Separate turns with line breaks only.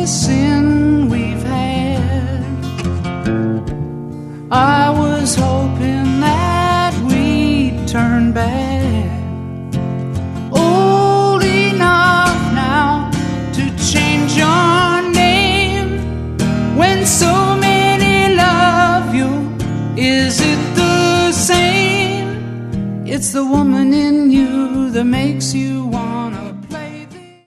sin we've had. I was hoping that we'd turn back, old enough now to change your name. When so many love you, is it the same? It's the woman in you that makes you wanna